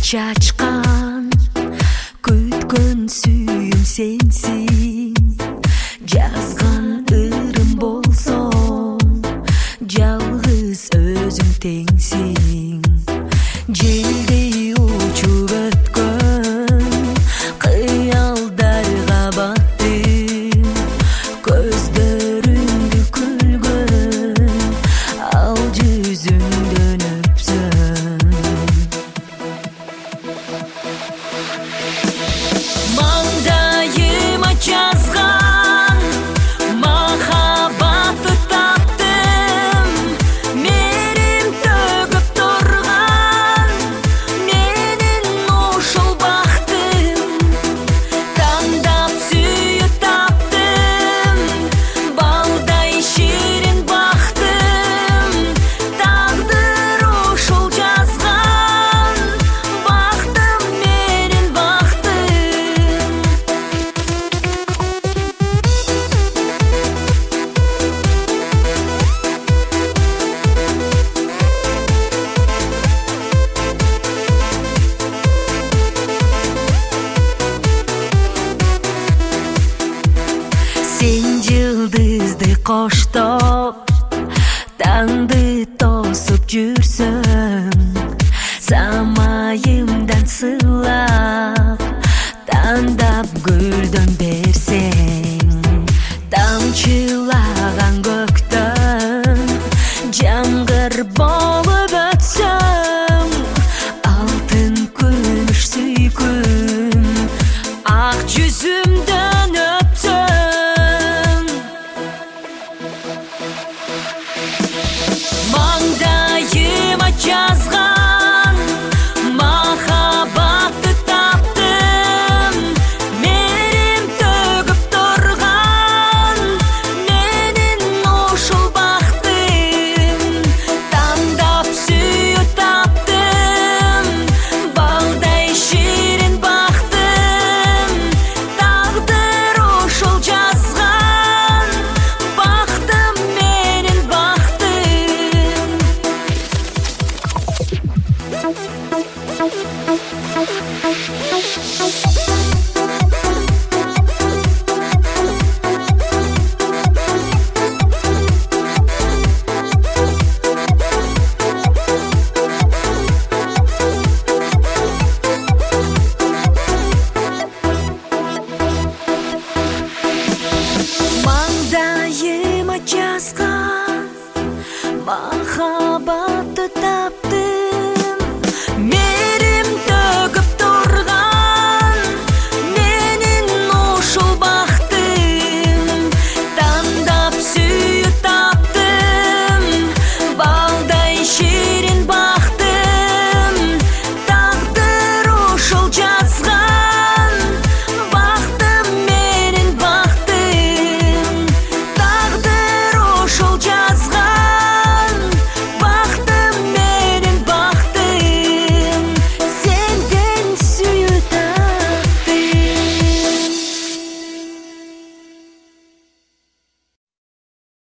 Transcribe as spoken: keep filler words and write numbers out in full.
чачкан күткөн сүйүм сенсиң, жазган ырым болсоң жалгыз өзүң теңсиң. Желдей учуп өткөн кыялдарга баттым, көздөрүңдү күлгөн ал жүзүңдөн өпсөм. Маңдайыма жазган махабатты таптым, мерим төгүп турган менин ушул бактым. Тандап сүйүп таптым, балдай ширин бактым. Тагдыр ушул жазган бактым, менин бактым. Сен жылдызды коштоп, таңды тосуп жүрсөң, самайымдан сыйлап, тандап гүлдөн берсең, тамчылар